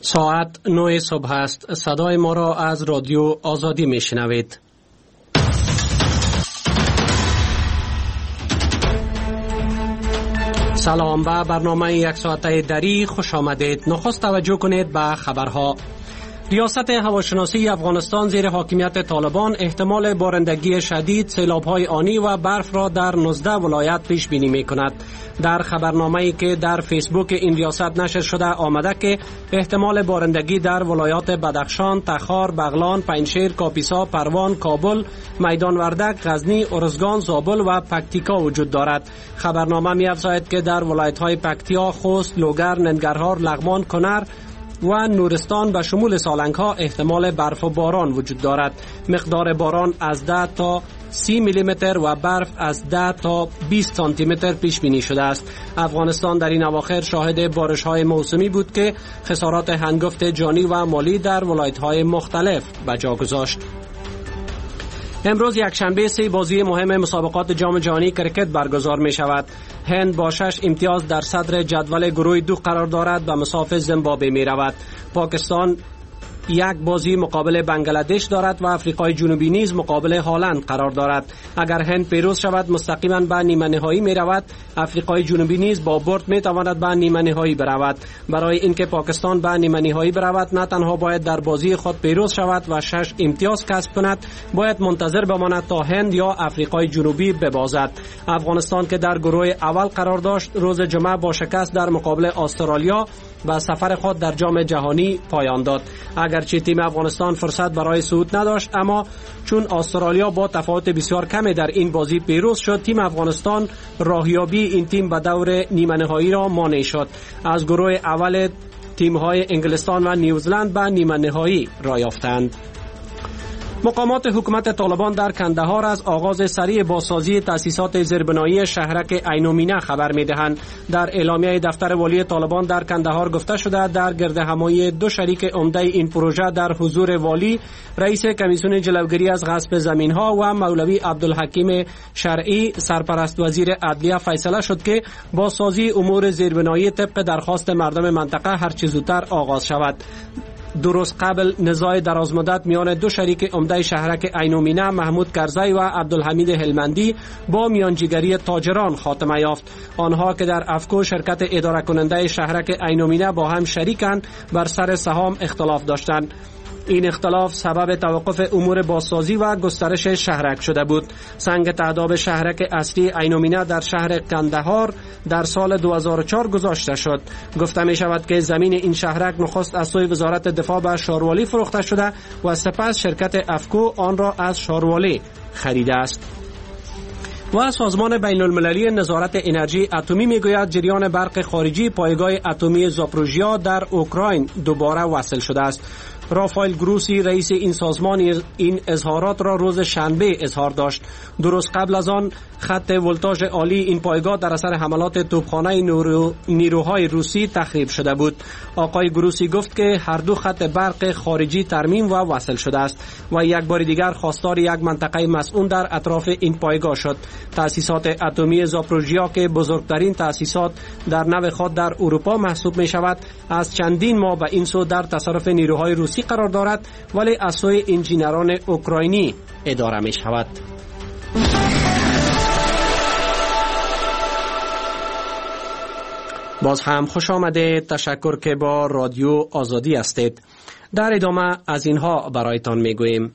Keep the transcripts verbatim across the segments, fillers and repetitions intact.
ساعت نه صبح است. صدای ما را از رادیو آزادی می شنوید. سلام، به برنامه یک ساعته دری خوش آمدید. نخست توجه کنید به خبرها. ریاست هواشناسی افغانستان زیر حاکمیت طالبان احتمال بارندگی شدید، سیلاب‌های آنی و برف را در نوزده ولایت پیش بینی می‌کند. در خبرنامه‌ای که در فیسبوک این ریاست نشر شده آمده که احتمال بارندگی در ولایات بدخشان، تخار، بغلان، پنجشیر، کاپیسا، پروان، کابل، میدان وردک، غزنی، ارزگان، زابل و پکتیکا وجود دارد. خبرنامه می‌افزاید که در ولایت‌های پکتیا، خوست، لوگر، ننگرهار، لغمان، کنر و نورستان به شمول سالنگ‌ها احتمال برف و باران وجود دارد. مقدار باران از ده تا سی میلی متر و برف از ده تا بیست سانتی متر پیش بینی شده است. افغانستان در این اواخر شاهد بارش‌های موسمی بود که خسارات هنگفت جانی و مالی در ولایت‌های مختلف به جا گذاشت. امروز یکشنبه سه بازی مهم مسابقات جام جهانی کرکت برگزار می شود. هند با شش امتیاز در صدر جدول گروه دو قرار دارد و مسافر زیمبابوه می رود. پاکستان یک بازی مقابل بنگلادش دارد و آفریقای جنوبی نیز مقابل هلند قرار دارد. اگر هند پیروز شود مستقیما به نیمه نهایی می رود. آفریقای جنوبی نیز با برد می تواند به نیمه نهایی برود. برای اینکه پاکستان به نیمه نهایی برود نه تنها باید در بازی خود پیروز شود و شش امتیاز کسب کند، باید منتظر بماند تا هند یا آفریقای جنوبی ببازد. افغانستان که در گروه اول قرار داشت روز جمعه با شکست در مقابل استرالیا و سفر خود در جام جهانی پایان داد. اگرچه تیم افغانستان فرصت برای صعود نداشت، اما چون استرالیا با تفاوت بسیار کمی در این بازی پیروز شد، تیم افغانستان راهیابی این تیم به دور نیمه نهایی را مانع شد. از گروه اول تیم‌های انگلستان و نیوزلند به نیمه نهایی راه یافتند. مقامات حکومت طالبان در کندهار از آغاز سریع بازسازی تأسیسات زیربنایی شهرک عین و مینه خبر می‌دهند. در اعلامیه دفتر والی طالبان در کندهار گفته شده در گردهمایی دو شریک عمده این پروژه در حضور والی، رئیس کمیسیون جلوگیری از غصب زمین‌ها و مولوی عبدالحکیم شرعی سرپرست وزیر عدلیه فیصله شد که بازسازی امور زیربنایی طبق درخواست مردم منطقه هر چه زودتر آغاز شود. درست قبل نزاع درازمدت میان دو شریک عمده شهرک عین و مینه محمود کرزی و عبدالحمید هلمندی با میانجیگری تاجران خاتمه یافت. آنها که در افکو شرکت اداره کننده شهرک عین و مینه با هم شریکند بر سر سهام اختلاف داشتند. این اختلاف سبب توقف امور بازسازی و گسترش شهرک شده بود. سنگ تعداب شهرک اصلی عین و مینه در شهر کندهار در سال دو هزار و چهار گذاشته شد. گفته می شود که زمین این شهرک نخست از سوی وزارت دفاع به شاروالی فروخته شده و سپس شرکت افکو آن را از شاروالی خریده است. و سازمان بین المللی نظارت انرژی اتمی میگوید جریان برق خارجی پایگاه اتمی زاپروژیا در اوکراین دوباره وصل شده است. رافائل گروسی رئیس این سازمان این اظهارات را روز شنبه اظهار داشت. درست قبل از آن خط ولتاژ عالی این پایگاه در اثر حملات توپخانه نیرو، نیروهای روسی تخریب شده بود. آقای گروسی گفت که هر دو خط برق خارجی ترمیم و وصل شده است و یک بار دیگر خواستار یک منطقه مسئول در اطراف این پایگاه شد. تأسیسات اتمی زاپروژیا که بزرگترین تأسیسات در نوع خود در اروپا محسوب می شود، از چندین ماه به این سو در تصرف نیروهای روسی قرار دارد، ولی از سوی انجینران اوکراینی اداره می شود. باز هم خوش آمده. تشکر که با رادیو آزادی هستید. در ادامه از اینها برایتان می گوییم.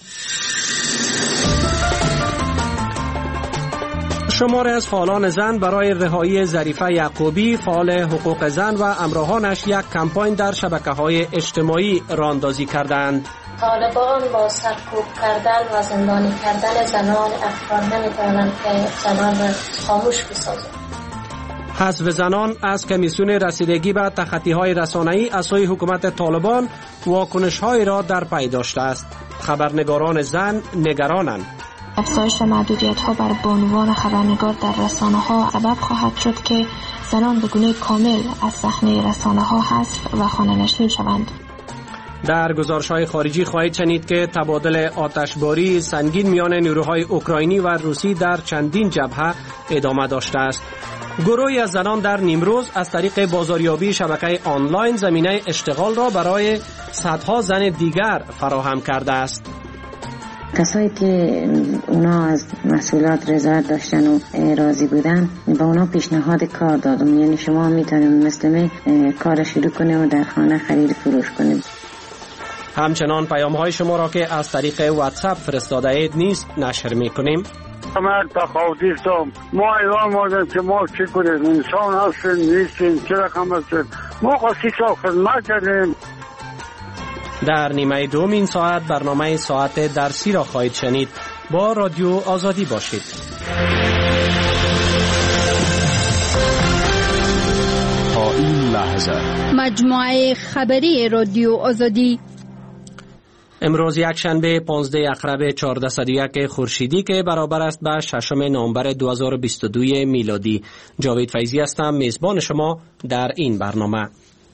شماری از فعالان زن برای رهایی ظریفه یعقوبی، فعال حقوق زن و همراهانش یک کمپاین در شبکه‌های اجتماعی راهاندازی کردند. طالبان با سرکوب کردن و زندانی کردن زنان افکار نمی‌توانند که زنان را خاموش بسازند. حذف زنان از کمیسیون رسیدگی به تخطی‌های رسانه‌ای از سوی حکومت طالبان واکنش‌هایی را در پی داشته است. خبرنگاران زن نگرانند. افزایش محدودیت‌ها بر بانوان خبرنگار در رسانه‌ها سبب خواهد شد که زنان به گونه کامل از صحنه رسانه‌ها حذف و خانه‌نشین شوند. در گزارش‌های خارجی خواهید شنید که تبادل آتشباری سنگین میان نیروهای اوکراینی و روسی در چندین جبهه ادامه داشته است. گروهی از زنان در نیمروز از طریق بازاریابی شبکه آنلاین زمینه اشتغال را برای صدها زن دیگر فراهم کرده است. کسایی که اونا از مسئولات رضایت داشتن و راضی بودن با اونا پیشنهاد کار دادم، یعنی شما میتونید مثل کار شروع کنید و در خانه خرید فروش کنید. همچنان پیام های شما را که از طریق واتساپ فرستاده اید نیز نشر میکنیم. من تقاضی هستم، ما ایران مادم که ما چی کنیم، انسان هستیم نیستیم، چه رقم هستیم، ما قصی سا خدمت کردیم. در نیمه دوم این ساعت برنامه ساعت درسی را خواهید شنید. با رادیو آزادی باشید. تا این لحظه مجموعه خبری رادیو آزادی. امروز یک شنبه پانزده اکرب چهارصد و یک خورشیدی که برابر است به ششم نوامبر دو هزار و بیست و دو میلادی. جاوید فیضی هستم، میزبان شما در این برنامه.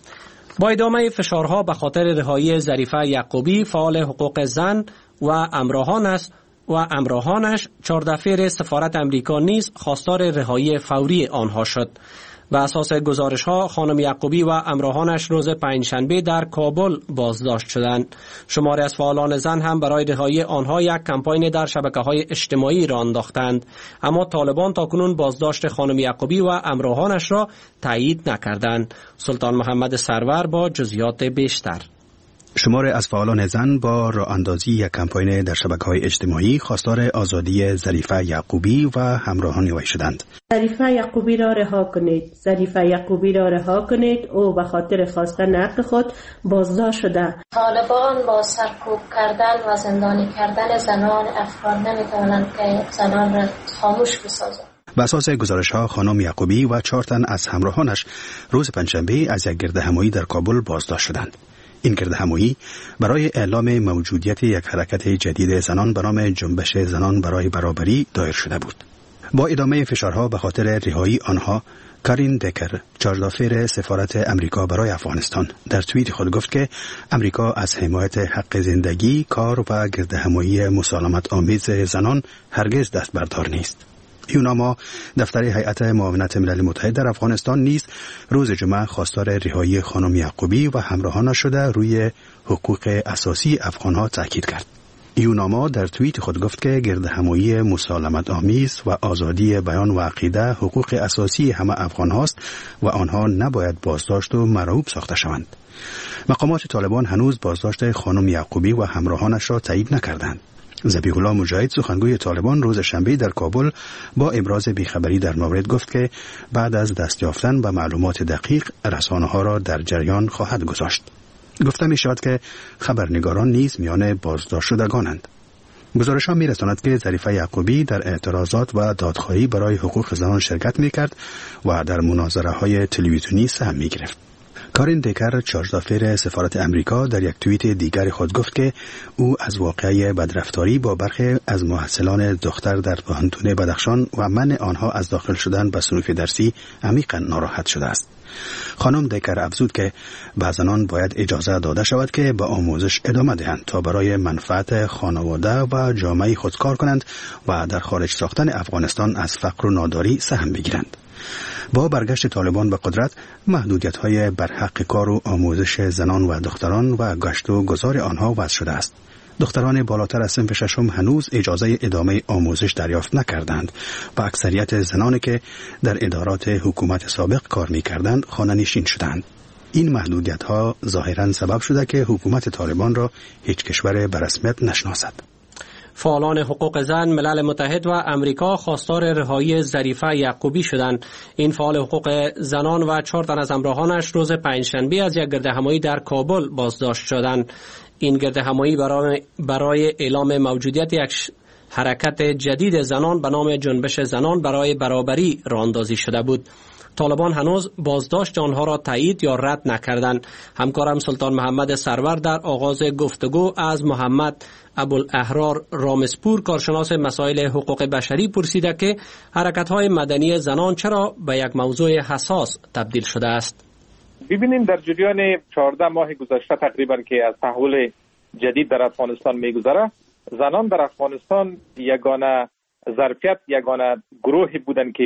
با ادامه فشارها به خاطر رهایی ظریفه یعقوبی، فعال حقوق زن و همراهانش و همراهانش چهارده فیر سفارت امریکا نیز خواستار رهایی فوری آنها شد. و اساس گزارش ها خانم یعقوبی و همراهانش روز پنجشنبه در کابل بازداشت شدند. شماری از فعالان زن هم برای رهایی آنها یک کمپاین در شبکه‌های اجتماعی را انداختند، اما طالبان تاکنون بازداشت خانم یعقوبی و همراهانش را تایید نکردند. سلطان محمد سرور با جزئیات بیشتر. شماری از فعالان زن با راه اندازی یک کمپاین در شبکه‌های اجتماعی خواستار آزادی ظریفه یعقوبی و همراهان وی شدند. ظریفه یعقوبی را رها کنید، ظریفه یعقوبی را رها کنید. او به خاطر خواستن حق خود بازداشت شده. طالبان با سرکوب کردن و زندانی کردن زنان افغان نمیتوانند که زنان را خاموش بسازند. بر اساس گزارش‌ها خانم یعقوبی و چهار تن از همراهانش روز پنجشنبه از یک گردهمایی در کابل بازداشت شدند. این گردهمایی برای اعلام موجودیت یک حرکت جدید زنان به نام جنبش زنان برای برابری دایر شده بود. با ادامه فشارها به خاطر رهایی آنها، کارین دکر، چارج‌دافیر سفارت امریکا برای افغانستان، در توییت خود گفت که امریکا از حمایت حق زندگی، کار و گردهمایی مسالمت آمیز زنان هرگز دست بردار نیست. یوناما دفتر هیئت معاونت ملل متحد در افغانستان نیز روز جمعه خواستار رهایی خانم یعقوبی و همراهانش شده روی حقوق اساسی افغانها تاکید کرد. یوناما در توییت خود گفت که گردهمایی مسالمت آمیز و آزادی بیان و عقیده حقوق اساسی همه افغان هاست و آنها نباید بازداشت و مرعوب ساخته شوند. مقامات طالبان هنوز بازداشت خانم یعقوبی و همراهانش را تایید نکردند. ذبیح الله مجاهد سخنگوی طالبان روز شنبه در کابل با ابراز بیخبری در مورد گفت که بعد از دست یافتن به معلومات دقیق رسانه‌ها را در جریان خواهد گذاشت. گفته می شود که خبرنگاران نیز میان بازداشت شدگانند. گزارش‌ها می‌رساند که ظریفه یعقوبی در اعتراضات و دادخواهی برای حقوق زنان شرکت می‌کرد و در مناظره‌های تلویزیونی سهم می‌گرفت. کارین دکر، چارج‌دافیر سفارت امریکا، در یک توییت دیگر خود گفت که او از واقعه بدرفتاری با برخی از محصلان دختر در پانتون بدخشان و منع آنها از داخل شدن به صنوف درسی عمیقاً ناراحت شده است. خانم دکر افزود که به زنان باید اجازه داده شود که به آموزش ادامه دهند تا برای منفعت خانواده و جامعه خود کار کنند و در خارج ساختن افغانستان از فقر و ناداری سهم بگیرند. با برگشت طالبان به قدرت، محدودیت‌های بر حق کار و آموزش زنان و دختران و گشت و گذار آنها وضع شده است. دختران بالاتر از صنف ششم هنوز اجازه ادامه آموزش دریافت نکردند و اکثریت زنانی که در ادارات حکومت سابق کار می‌کردند خانه‌نشین شدند. این محدودیت‌ها ظاهراً سبب شده که حکومت طالبان را هیچ کشور به رسمیت نشناسد. فعالان حقوق زن ملل متحد و امریکا خواستار رهایی ظریفه یعقوبی شدند. این فعال حقوق زنان و چهار تن از همراهانش روز پنجشنبه از یک گردهمایی در کابل بازداشت شدند. این گردهمایی برای برای اعلام موجودیت یک حرکت جدید زنان به نام جنبش زنان برای برابری راه اندازی شده بود. طالبان هنوز بازداشت آنها را تایید یا رد نکردند. همکارم سلطان محمد سرور در آغاز گفتگو از محمد ابوالاحرار رامسپور، کارشناس مسائل حقوق بشری، پرسیده که حرکت‌های مدنی زنان چرا به یک موضوع حساس تبدیل شده است. ببینیم در جریان چهارده ماه گذشته تقریبا که از تحول جدید در افغانستان می‌گذره، زنان در افغانستان یگانه ظرفیت، یگانه گروهی بودند که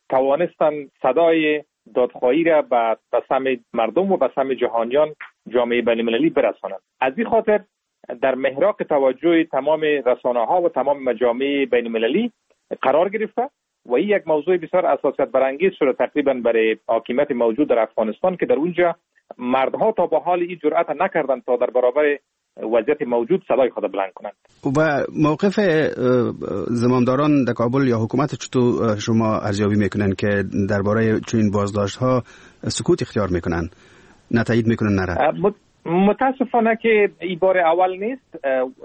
توانستن صدای دادخواهی را به سمع مردم و به سمع جهانیان جامعه بین‌المللی برسانند. از این خاطر در محراق توجه تمام رسانه‌ها و تمام مجامع بین‌المللی قرار گرفته و این یک موضوع بسیار حساسیت برانگیز شده تقریبا برای حاکمیت موجود در افغانستان که در اونجا مردها تا به حال این جرأت نکردند تا در برابر وضعیت موجود صدای خود بلند کنند. و موقف زمامداران در کابل یا حکومت چطور شما ارزیابی میکنن که درباره چنین بازداشت‌ها سکوت اختیار میکنن، نه تایید میکنن نه رد؟ متاسفانه که این بار اول نیست.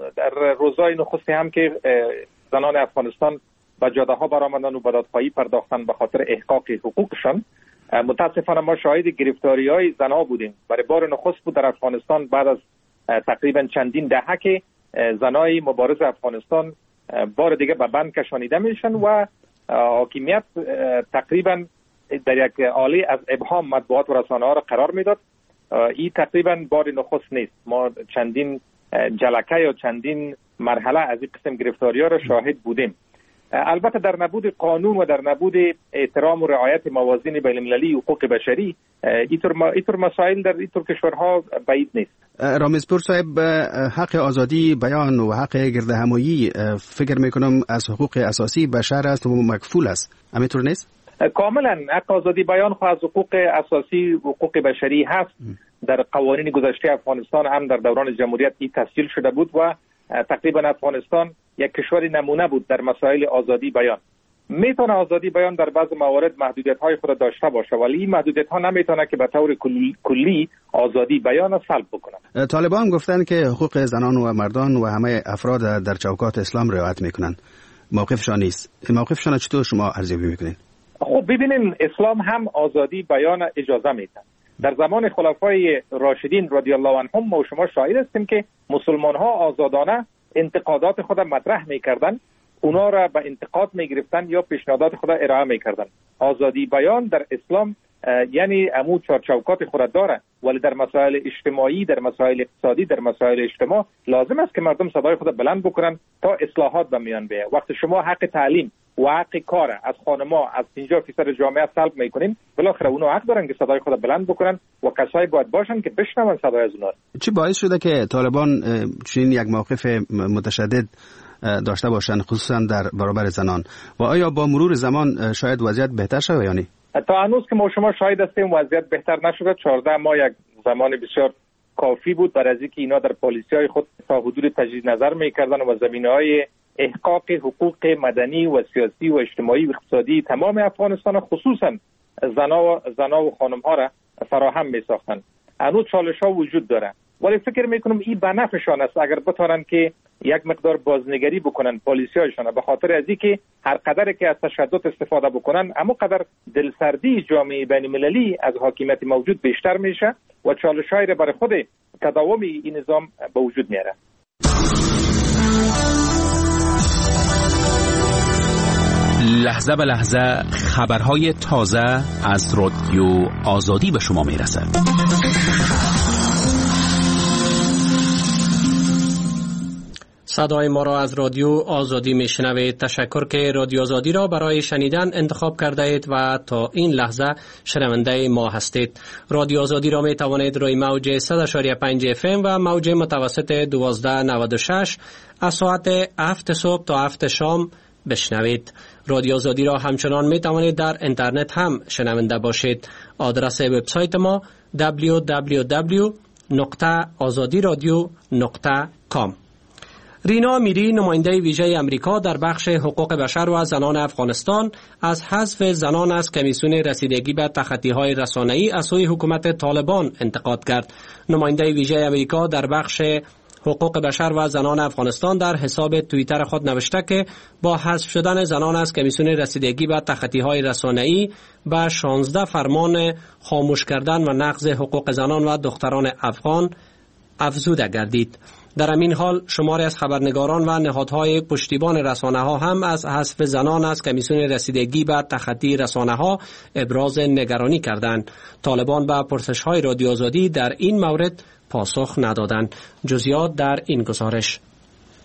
در روزهای نخستی هم که زنان افغانستان به جاده ها برآمدن و به دادخواهی پرداختن به خاطر احقاق حقوقشان، متاسفانه ما شاهد گرفتاری های زنها بودیم. برای بار نخست بود در افغانستان بعد از تقریبا چندین دهه که زنای مبارز افغانستان بار دیگه به بند کشانیده میشن و حاکمیت تقریبا در یک حاله از ابهام مطبوعات و رسانه ها را قرار میداد. این تقریبا بار نخست نیست. ما چندین جلکه یا چندین مرحله از این قسم گرفتاری ها را شاهد بودیم. البته در نبود قانون و در نبود احترام و رعایت موازین بین‌المللی حقوق بشری اینطور مسائل در اینطور کشورها بعید نیست. رامزپور صاحب، حق آزادی بیان و حق گردهمایی فکر میکنم از حقوق اساسی بشر است و مکفول است، همینطور نیست؟ کاملا حق آزادی بیان خو از حقوق اساسی حقوق بشری هست. در قوانین گذشته افغانستان هم در دوران جمهوریت این تسجیل شده بود و تقریبا افغانستان یک کشور نمونه بود در مسائل آزادی بیان. میتونه آزادی بیان در بعض موارد محدودیت‌های خود داشته باشه ولی این محدودیت‌ها نمیتونه که به طور کلی, کلی آزادی بیان را سلب بکنه. طالبان گفتن که حقوق زنان و مردان و همه افراد در چوکات اسلام رعایت میکنن. موقفشان نیست. موقفشان چطور شما ارزیابی میکنین؟ خب ببینین، اسلام هم آزادی بیان اجازه میده. در زمان خلفای راشدین رضی الله عنهم ما شما شاهد هستیم که مسلمان ها آزادانه انتقادات خود مطرح میکردن، اونا را به انتقاد میگرفتن یا پیشنهادات خود ارائه میکردن. آزادی بیان در اسلام یعنی عمود چارچوکات خود داره، ولی در مسائل اجتماعی، در مسائل اقتصادی، در مسائل اجتماع لازم است که مردم صدای خود بلند بکنن تا اصلاحات به میان بیاید. وقتی شما حق تعلیم و حق کار از خانم‌ها از پنجاه درصد جامعه سلب میکنین، بالاخره اونا حق دارن که صدای خود بلند بکنن و کسایی باید باشن که بشنون صدای از اونا. چی باعث شده که طالبان چنین یک موقف متشدد داشته باشن خصوصا در برابر زنان و آیا با مرور زمان شاید وضعیت بهتر شود یا نه؟ تا هنوز که ما شما شاهد هستیم وضعیت بهتر نشده. چهارده ماه یک زمان بسیار کافی بود برای اینکه اینا در پالیسی‌های خود تا حدود تجدید نظر می‌کردن و زمینه‌های احقاق حقوق مدنی و سیاسی و اجتماعی و اقتصادی تمام افغانستان خصوصا زنا و زنا و خانم‌ها را فراهم می‌ساختن. هنوز چالش‌ها وجود داره ولی فکر می‌کنم این به نفعشان است اگر بتونن که یک مقدار بازنگری بکنن پالیسی‌هایشان، به خاطر از اینکه هر قدر که از تشدد استفاده بکنن اما قدر دلسردی جامعه بین‌المللی از حاکمیت موجود بیشتر میشه و چالش‌هایی را برای خود تداوم این نظام به وجود میاره. لحظه به لحظه خبرهای تازه از رادیو آزادی به شما میرسد. صدای ما را از رادیو آزادی میشنوید. تشکر که رادیو آزادی را برای شنیدن انتخاب کرده اید و تا این لحظه شنونده ما هستید. رادیو آزادی را می توانید روی موج صد و پنج اف ام و موج متوسط دوازده نود و شش از ساعت هفت صبح تا هفت شام بشنوید. رادیو آزادی را همچنان می توانید در اینترنت هم شنونده باشید. آدرس وبسایت ما دبلیو دبلیو دبلیو نقطه آزادی رادیو نقطه کام. رینا میری، نماینده ویژه امریکا در بخش حقوق بشر و زنان افغانستان، از حذف زنان از کمیسیون رسیدگی به تخطی‌های رسانه‌ای از سوی حکومت طالبان انتقاد کرد. نماینده ویژه امریکا در بخش حقوق بشر و زنان افغانستان در حساب توییتر خود نوشته که با حذف شدن زنان از کمیسیون رسیدگی به تخطی‌های رسانه‌ای به شانزده فرمان خاموش کردن و نقض حقوق زنان و دختران افغان افزوده گردید. در همین حال شماری از خبرنگاران و نهادهای پشتیبان رسانه‌ها هم از حذف زنان از کمیسیون رسیدگی به تخطی رسانه‌ها ابراز نگرانی کردند. طالبان به پرسش‌های رادیو آزادی در این مورد پاسخ ندادند. جزئیات در این گزارش.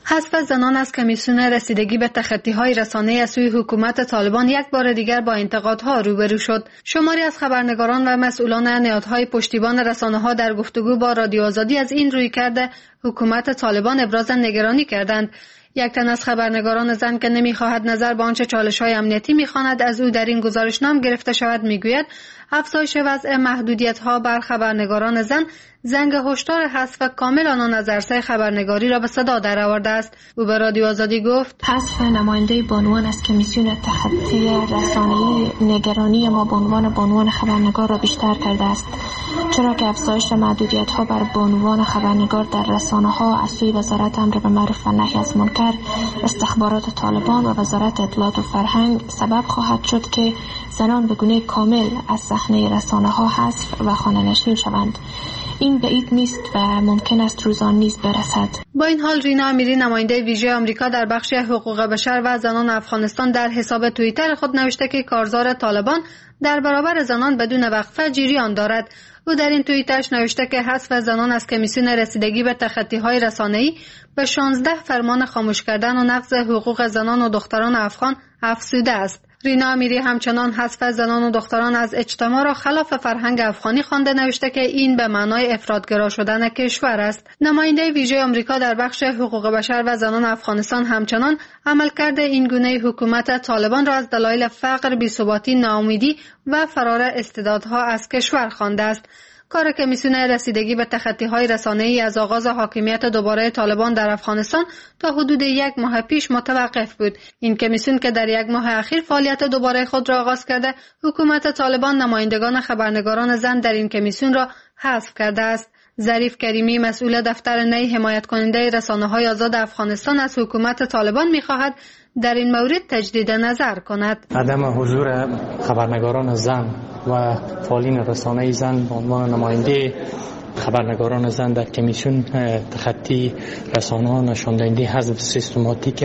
حذف زنان از کمیسیون رسیدگی به تخطی‌های رسانه‌ای از سوی حکومت طالبان یک بار دیگر با انتقادها روبرو شد. شماری از خبرنگاران و مسئولان نهادهای پشتیبان رسانه‌ها در گفتگو با رادیو آزادی از این رویکرد حکومت طالبان ابراز نگرانی کردند. یک تن از خبرنگاران زن که نمی‌خواهد نظر به آنچه چالش‌های امنیتی می‌خواند از او در این گزارشنامه گرفته شود می‌گوید افزایش وضع محدودیت‌ها بر خبرنگاران زن زنگ هشدار حذف کامل آنان از عرصه خبرنگاری را به صدا درآورده است. او به رادیو آزادی گفت حذف نماینده بانوان از کمیسیون تخطی رسانه‌ای نگرانی ما به عنوان بانوان خبرنگار را بیشتر کرده است، چرا که افزایش محدودیت‌ها بر بانوان خبرنگار در رسانه‌ها از سوی وزارت امر به معروف و نهی از منکر، استخبارات طالبان و وزارت اطلاعات و فرهنگ سبب خواهد شد که زنان به گونه کامل از صحنه رسانه‌ها حذف و خانه‌نشین شوند. این بعید نیست و ممکن است روزان نیز برسد. با این حال رینا امیری نماینده ویژه آمریکا در بخش حقوق بشر و زنان افغانستان در حساب توییتر خود نوشته که کارزار طالبان در برابر زنان بدون وقفه جریان دارد. او در این توییتش نوشته که حذف زنان از کمیسیون رسیدگی به تخطی‌های رسانه‌ای به شانزده فرمان خاموش کردن و نقض حقوق زنان و دختران افغان افزوده است. رینا امیری همچنان حذف زنان و دختران از اجتماع را خلاف فرهنگ افغانی خوانده، نوشته که این به معنای افراط‌گرا شدن کشور است. نماینده ویژه آمریکا در بخش حقوق بشر و زنان افغانستان همچنان عملکرد این گونه حکومت طالبان را از دلایل فقر، بی‌ثباتی، ناامیدی و فرار استعدادها از کشور خوانده است. کار کمیسیون رسیدگی به تخطی‌های رسانه‌ای از آغاز حاکمیت دوباره طالبان در افغانستان تا حدود یک ماه پیش متوقف بود. این کمیسیون که در یک ماه اخیر فعالیت دوباره خود را آغاز کرده، حکومت طالبان نمایندگان خبرنگاران زن در این کمیسیون را حذف کرده است. ظریف کریمی مسئول دفتر نی حمایت کننده رسانه‌های آزاد افغانستان از حکومت طالبان می‌خواهد در این مورد تجدید نظر کند. عدم حضور خبرنگاران زن و فعالین رسانه‌ای زن به عنوان نماینده خبرنگاران زن در کمیسیون تخطی رسانه‌ها نشان دهنده حذف سیستماتیک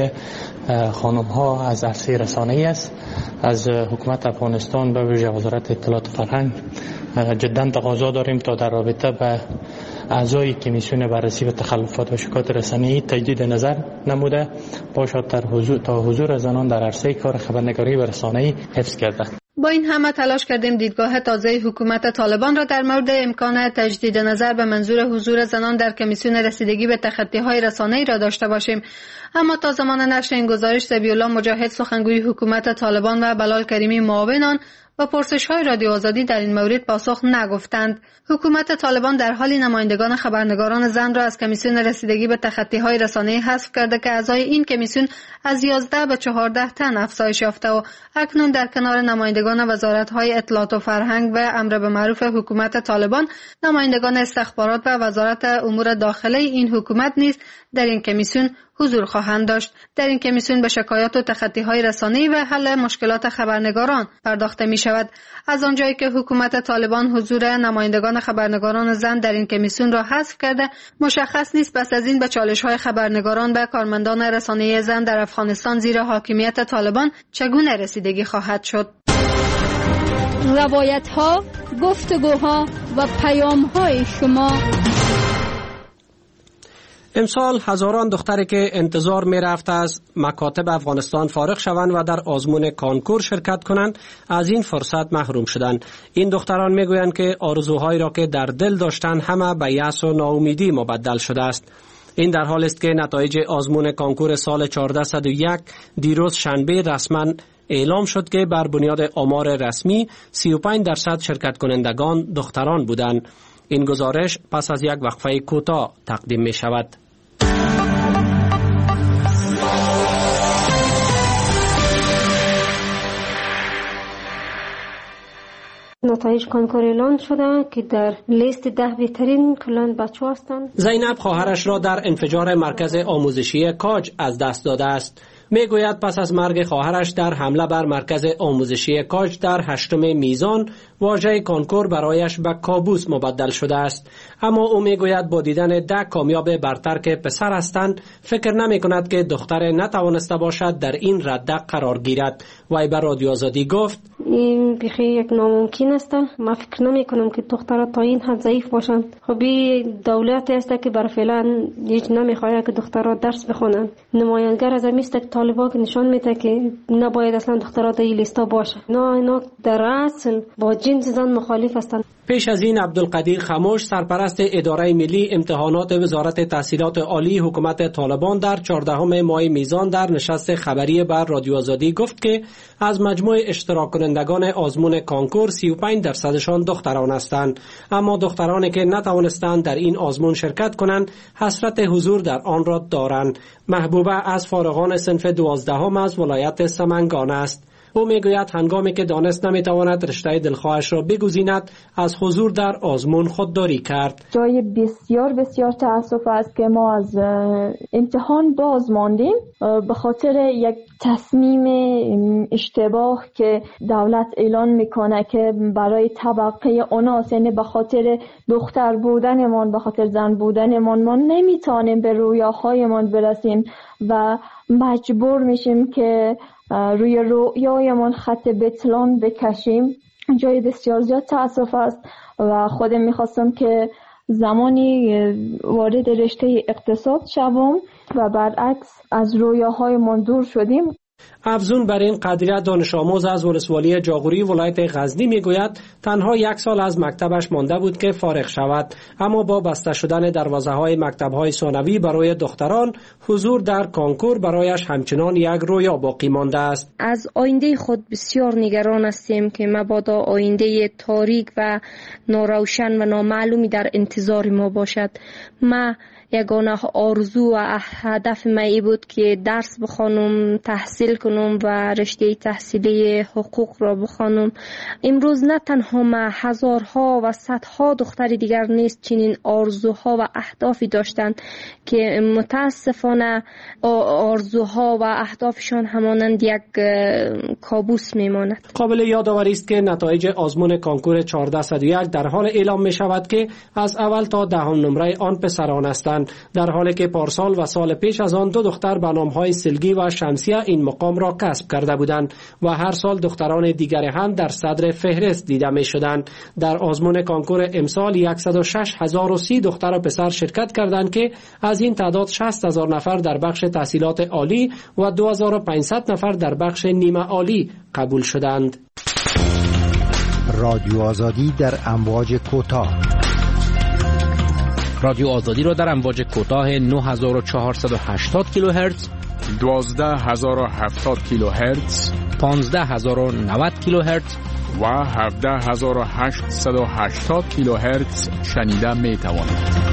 خانم‌ها از عرصه رسانه‌ای است. از حکومت افغانستان به ویژه وزارت اطلاعات و فرهنگ جداً تقاضا داریم تا در رابطه به اعضای کمیسیون بررسی و تخلفات و شکایات رسانه‌ای تجدید نظر نموده باشد تا حضور تا حضور زنان در عرصه کار خبرنگاری و رسانه‌ای حفظ کرده. با این همه تلاش کردیم دیدگاه تازه حکومت طالبان را در مورد امکان تجدید نظر به منظور حضور زنان در کمیسیون رسیدگی به تخطی‌های رسانه‌ای را داشته باشیم، اما تا زمان نشر این گزارش ذبیح‌الله مجاهد سخنگوی حکومت طالبان و بلال کریمی معاون آن و پرسش‌های رادیو آزادی در این مورد پاسخ نگفتند. حکومت طالبان در حالی نمایندگان خبرنگاران زن را از کمیسیون رسیدگی به تخطی‌های رسانه‌ای حذف کرده که اعضای این کمیسیون از یازده به چهارده تن افزایش یافته و اکنون در کنار نمایندگان وزارت‌های اطلاعات و فرهنگ و امر به معروف حکومت طالبان، نمایندگان استخبارات و وزارت امور داخله این حکومت نیز در این کمیسیون حضور خواهند داشت. در این کمیسیون به شکایات و تخطی‌های رسانه‌ای و حل مشکلات خبرنگاران پرداخته می شود. از آنجایی که حکومت طالبان حضور نمایندگان خبرنگاران زن در این کمیسیون را حذف کرده، مشخص نیست پس از این به چالش‌های خبرنگاران و کارمندان رسانه‌ای زن در افغانستان زیر حاکمیت طالبان چگونه رسیدگی خواهد شد. روایت‌ها، گفتگوها و پیام‌های شما. امسال هزاران دختری که انتظار می رفت از مکاتب افغانستان فارغ شوند و در آزمون کانکور شرکت کنند از این فرصت محروم شدند. این دختران می گویند که آرزوهایی را که در دل داشتند همه به یأس و ناامیدی مبدل شده است. این در حال است که نتایج آزمون کانکور سال هزار و چهارصد و یک دیروز شنبه رسما اعلام شد که بر بنیاد آمار رسمی سی و پنج درصد شرکت کنندگان دختران بودند. این گزارش پس از یک وقفه کوتاه تقدیم می شود. نتایج کنکور اعلان شده که در لیست ده بهترین کلان بچه هستند. زینب خواهرش را در انفجار مرکز آموزشی کاج از دست داده است. میگوید پس از مرگ خواهرش در حمله بر مرکز آموزشی کاج در هشتم میزان واژه کانکور برایش به کابوس مبدل شده است. اما او میگوید با دیدن ده کامیاب برتر که پسر هستند فکر نمی کند که دختر نتوانسته باشد در این رده قرار گیرد. وی به رادیو آزادی گفت این بخی یک ناممکن است. ما فکر نمی کنم که دخترها تا این حد ضعیف باشند. خب این دولت است که بر فعلا هیچ نمیخواهد که دخترها درس بخونند. نمایانگر از امیست که طالبان نشان میده که نباید اصلا دخترها در این لیستا باشه. نه اینا در اصل با جنس زن مخالف هستند. پیش از این عبدالقدیر خموش سرپرست اداره ملی امتحانات وزارت تحصیلات عالی حکومت طالبان در چهاردهم ماه میزان در نشست خبری بر رادیو آزادی گفت که از مجموع اشتراک کنندگان آزمون کانکور سی و پنج درصدشان دختران هستند. اما دخترانی که نتوانستند در این آزمون شرکت کنند حسرت حضور در آن را دارند. محبوبه از فارغان صنف دوازدهم از ولایت سمنگان است. او میگوید هنگامی که دانست نمیتواند رشته دلخواهش را بگزیند از حضور در آزمون خودداری کرد. جای بسیار بسیار تأسف است که ما از امتحان باز ماندیم به خاطر یک تصمیم اشتباه که دولت اعلان میکنه که برای طبقه اوناس، یعنی به خاطر دختر بودنمان، به خاطر زن بودنمان ما نمیتونیم به رویاهایمان برسیم و مجبور میشیم که روی رویایمان خط بتلان بکشیم. جای بسیار زیاد تأسف است و خودم میخواستم که زمانی وارد رشته اقتصاد شوم و برعکس از رویاهایمان دور شدیم. افزون بر این قدریه دانش آموز از ولسوالی جاغوری ولایت غزنی میگوید تنها یک سال از مکتبش مانده بود که فارغ شود، اما با بسته شدن دروازه های مکتب های ثانوی برای دختران حضور در کانکور برایش همچنان یک رویا باقی مانده است. از آینده خود بسیار نگران هستیم که مبادا آینده تاریک و ناروشن و نامعلومی در انتظار ما باشد. ما یگانه آرزو و هدف من بود که درس بخوانم، تحصیل کنم و رشته تحصیلی حقوق را بخوانم. امروز نه تنها ما، هزارها و صدها دختر دیگر نیست چنین آرزوها و اهدافی داشتند که متاسفانه آرزوها و اهدافشان همانند یک کابوس میماند. قابل یادآوری است که نتایج آزمون کانکور چهارصد و یک در حال اعلام می شود که از اول تا دهم نمره آن پسران هستند، در حالی که پارسال و سال پیش از آن دو دختر به نام‌های سلگی و شمسیه این مقام را کسب کرده بودند و هر سال دختران دیگر هم در صدر فهرست دیده می شدند. در آزمون کانکور امسال صد و شش هزار و سی دختر و پسر شرکت کردند که از این تعداد شصت هزار نفر در بخش تحصیلات عالی و دو هزار و پانصد نفر در بخش نیمه عالی قبول شدند. رادیو آزادی در امواج کوتاه. رادیو آزادی را در امواج کوتاه نه هزار و چهارصد و هشتاد کیلوهرتز، دوازده هزار و هفتاد کیلوهرتز، پانزده هزار و نود کیلوهرتز و هفده هزار و هشتصد و هشتاد کیلوهرتز شنیده می توانید.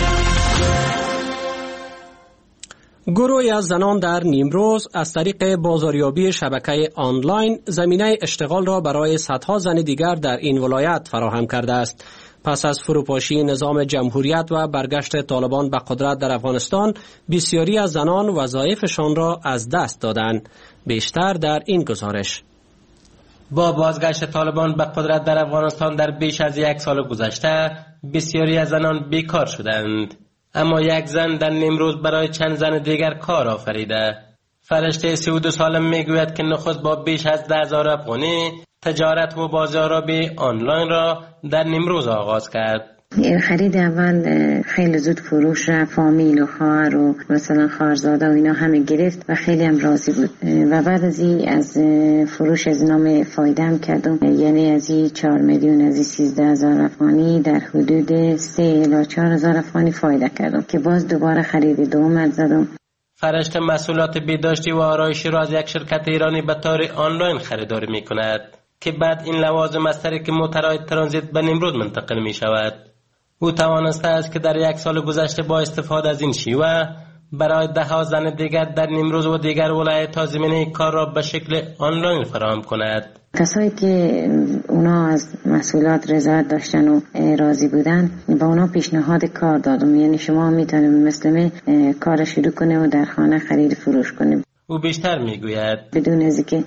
گروهی از زنان در نیمروز از طریق بازاریابی شبکه آنلاین زمینه اشتغال را برای صدها زن دیگر در این ولایت فراهم کرده است. پس از فروپاشی نظام جمهوریت و برگشت طالبان به قدرت در افغانستان، بسیاری از زنان وظایفشان را از دست دادند. بیشتر در این گزارش. با بازگشت طالبان به قدرت در افغانستان در بیش از یک سال گذشته، بسیاری از زنان بیکار شدند. اما یک زن در نیمروز برای چند زن دیگر کار آفریده. فرشته سی و دو ساله میگوید که نخست با بیش از ده هزار افغانی تجارت و بازاریابی آنلاین را در نیمروز آغاز کرد. خرید اول خیلی زود فروش را فامیل و خواهر و مثلا خواهرزاده و اینا همه گرفت و خیلی هم راضی بود و بعد از این از فروش از نام فایده هم کردم، یعنی از این چهار میلیون از این سیزده هزار افغانی در حدود سه الی چهار هزار افغانی فایده کردم که باز دوباره خرید دوم زدم. فرشته مسئولات بهداشتی و آرایشی را از یک شرکت ایرانی به طور آنلاین خریداری می کند که بعد این لوازم از طریق موترهای ترانزیت به نیمروز منتقل می شود. او توانسته است که در یک سال گذشته با استفاده از این شیوه برای ده ها زن دیگر در نیمروز و دیگر ولایت‌ها زمینه کار را به شکل آنلاین فراهم کند. کسایی که اونا از مسئولات رضایت داشتن و راضی بودن با اونا پیشنهاد کار دادم، یعنی شما میتونید مثل من کار شروع کنه و در خانه خرید فروش کنیم. او بیشتر میگوید بدون از اینکه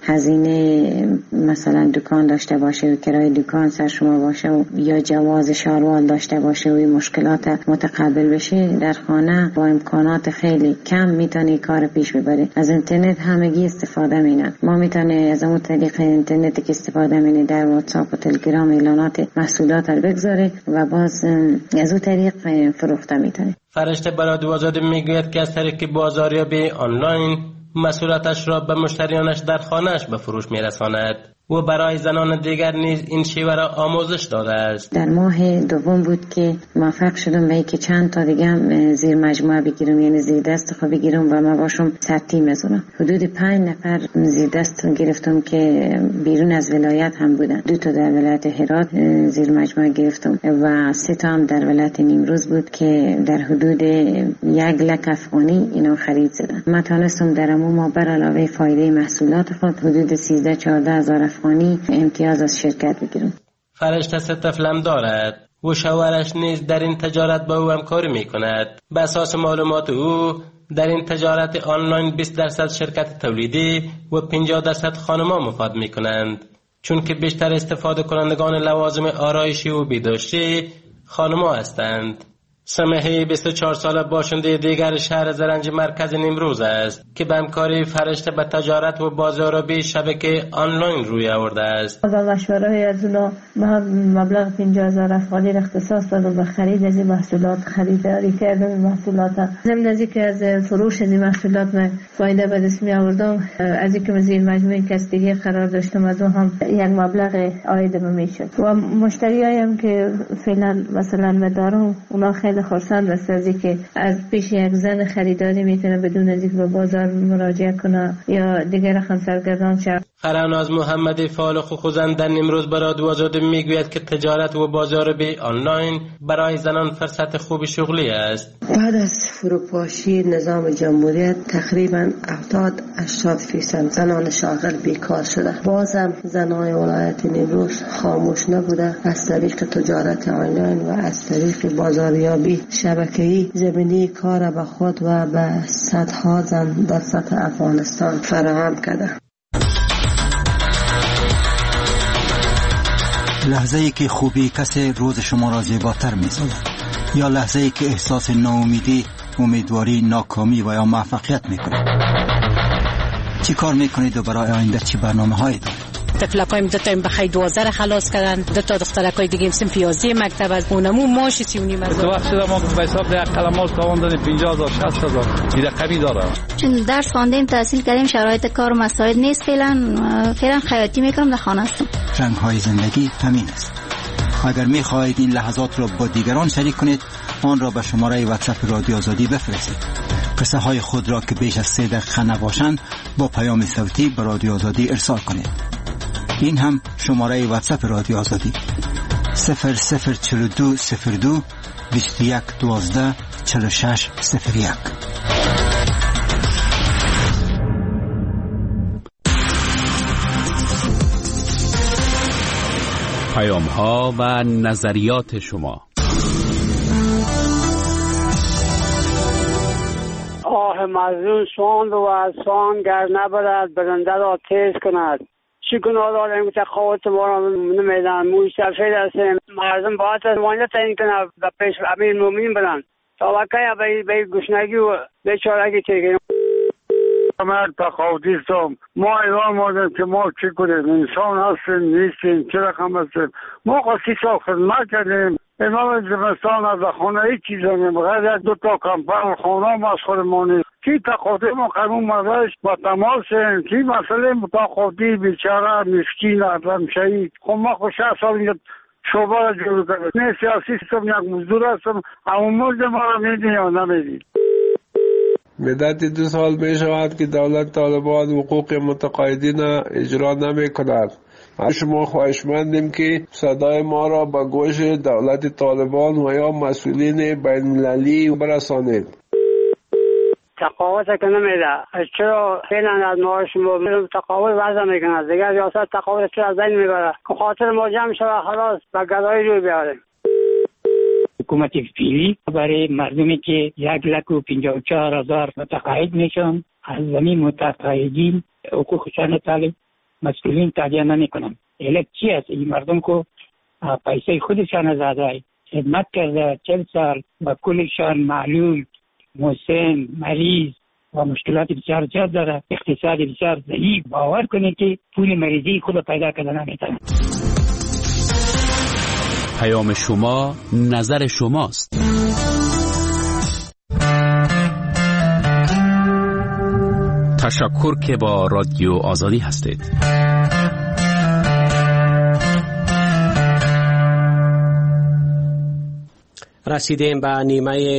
هزینه مثلا دکان داشته باشه و کرایه دکان سر شما باشه و یا جواز شاروال داشته باشه و این مشکلات متقبل بشه، در خانه با امکانات خیلی کم میتونی کار پیش ببره. از اینترنت همگی استفاده مینن. ما میتونی از اون طریق اینترنتی که استفاده مینی در واتساپ و تلگرام اعلانات محصولات رو بگذاره و باز از اون طریق فروخته میتونی. فرشته برادو آزادی میگوید که از طریق بازاریابی آنلاین محصولاتش را به مشتریانش در خانه‌اش به فروش میرساند و برای زنان دیگر نیز این شیوه را آموزش داده است. در ماه دوم بود که موفق شدم به اینکه چند تا دیگه زیر مجموعه بگیرم، یعنی زیر دست خود بگیرم و ما باشم سرتی بزنم. حدود پنج نفر زیر دست گرفتم که بیرون از ولایت هم بودن. دو تا در ولایت هرات زیر مجموعه گرفتم و سه تا هم در ولایت نیمروز بود که در حدود یک لک افغانی اینا خرید زدن. من تونستم در امو ما بر علاوه فایده محصولات خود حدود سیزده چهارده هزار افغانی امتیاز از شرکت بگیرم. فرشته سه طفلم دارد و شوهرش نیز در این تجارت با او همکاری می کند. به اساس معلومات او در این تجارت آنلاین بیست درصد شرکت تولیدی و پنجاه درصد خانم‌ها مفاد می کنند، چون که بیشتر استفاده کنندگان لوازم آرایشی و بهداشتی خانم‌ها هستند. سمحی بیست و چهار ساله باشنده دیگر شهر زرنج مرکز نیمروز است که به همکاری فرشته به تجارت و بازاریابی شبکه آنلاین روی آورده است. با مشوره از اونا مبلغ پنجاه هزار افغانی اختصاص دادم به خرید از این محصولات، خریداری کردم این محصولات. ضمن از اینکه از فروش این محصولات من فایده به دست می آوردم، از اینکه من زیر مجموعه کسبی قرار داشتم از اون هم یک مبلغ عاید من میشد و مشتریایم که فعلا مثلا مدارم اونا خیلی خرسند است از اینکه از پیش یک زن خریداری میتونه بدون از اینکه به بازار مراجعه کنه یا دیگر رقم سرگردان شد. فراناز محمدی فعال حقوق زن در نیمروز برای رادیو آزادی میگوید که تجارت و بازاریابی آنلاین برای زنان فرصت خوب شغلی است. بعد از فروپاشی نظام جمهوریت تقریبا هفتاد هشتاد فیصد زنان شاغل بیکار شده. بازم زنان ولایت نیمروز خاموش نبوده. از طریق تجارت آنلاین و از طریق بازاریابی شبکه‌ای زمینی کار به خود و به صدها زن در سطح افغانستان فراهم کرده. لحظه ای که خوبی کسی روز شما را زیباتر می سازد، یا لحظه ای که احساس ناامیدی، امیدواری، ناکامی و یا موفقیت می کنید. چی کار می کنید و برای آینده چی برنامه هایی دارید؟ طفلکایم دو تا بخی دوازده را خلاص کردن، دو تا دخترکای دیگه هم سنف یازده مکتب از اونمو ماش سی و نیم هزار. تو وقت شده ما به حساب یک قلماش تاوان دادیم پنجاه هزار شصت هزار این رقمی داره. چون درس خواندیم تحصیل کردیم شرایط کار و مساعد نیست، فعلا فعلا خیاطی میکنم در خانه هستم. رنگ های زندگی همین است. اگر می خواهید این لحظات را با دیگران شریک کنید، آن را به شماره واتساپ رادیو آزادی بفرستید. قصه های خود را که بیش از سه دقیقه نباشند با پیام صوتی به رادیو آزادی ارسال کنید. این هم شماره واتساپ رادیو آزادی صفر صفر چهل و دو صفر دو بیست و یک دوازده چهل و شش صفر یک. پیام ها و نظریات شما. آه مظلوم سوند و از سوان گر نبرد برنده را تیز کند. چی گناه داریم که تقاوت ما را نمیدن. موی سفید هستیم. مردم باید از وانده تعیین کنه و پیش امیر مومنین برن. تا وقتی به گشنگی و بیچارگی تیگیم. من تقاوتیستم. ما ایران مادم که ما چی کنیم. انسان هستیم نیستیم. چه رقم هستیم. ما قصی سال خدمت کردیم. امام زمستان از خانه هیچ چیز نمیم. غیر از دو تا کمپر خانه هم از خودمانی. کی تقاضی ما قانون مدرش با تماس کی مسئله متقاضی بیچاره مسکین آدم شهید. خب ما خود شصت سال اینجا شعبه را جور کردیم. نه سیاسی هستم یک مزدور هستم. اما مزد ما را میدین یا نمیدین. مدت دو سال می شود که دولت طالبان حقوق متقاعدین اجرا نمی کند. شما خواهشمندیم که صدای ما را به گوش دولت طالبان و یا مسئولین بین المللی برسانید. تقاوت که نمیده. چرا فعلا از ما شما تقاوت وضع میکنه. دیگر ریاست تقاوت چرا از بین میبره. که خاطر ما جمع شده خلاص به گدایی روی بیاریم. حکومت فعلی برای مردمی که یک لک و پنجاه و چهار هزار متقاعد میشن از زمین متقاعدین حقوقشان طالب مسئولین تادیه نمیکنن. الک چی است؟ این مردم کو پیسه خودشان زاده خدمت کرده چل سال با کلشان معلول، مسن، مریض و مشکلات بسیار زیاد داره، اقتصاد بسیار ضعیف. باور کنید که پول مریضی خود پیدا کردن نمیتونه. پیام شما نظر شماست. تشکر که با رادیو آزادی هستید. رسیدیم به نیمه